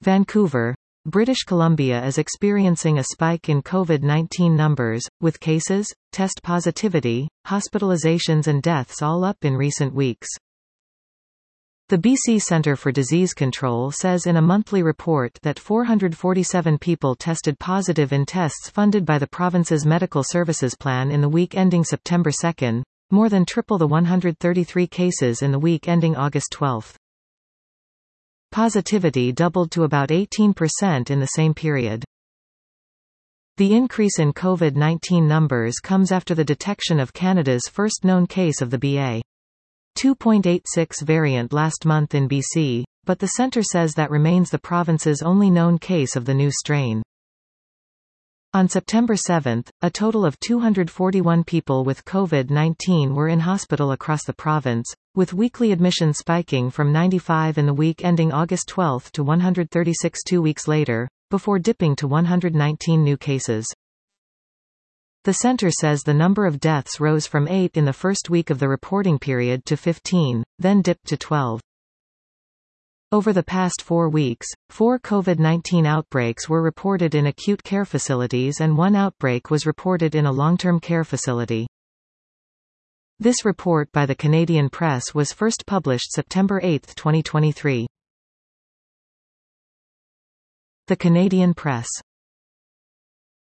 Vancouver, British Columbia is experiencing a spike in COVID-19 numbers, with cases, test positivity, hospitalizations and deaths all up in recent weeks. The BC Centre for Disease Control says in a monthly report that 447 people tested positive in tests funded by the province's Medical Services Plan in the week ending September 2, more than triple the 133 cases in the week ending August 12. Positivity doubled to about 18% in the same period. The increase in COVID-19 numbers comes after the detection of Canada's first known case of the BA. 2.86 variant last month in BC, but the centre says that remains the province's only known case of the new strain. On September 7, a total of 241 people with COVID-19 were in hospital across the province, with weekly admissions spiking from 95 in the week ending August 12 to 136 2 weeks later, before dipping to 119 new cases. The centre says the number of deaths rose from 8 in the first week of the reporting period to 15, then dipped to 12. Over the past 4 weeks, 4 COVID-19 outbreaks were reported in acute care facilities and 1 outbreak was reported in a long-term care facility. This report by the Canadian Press was first published September 8, 2023. The Canadian Press.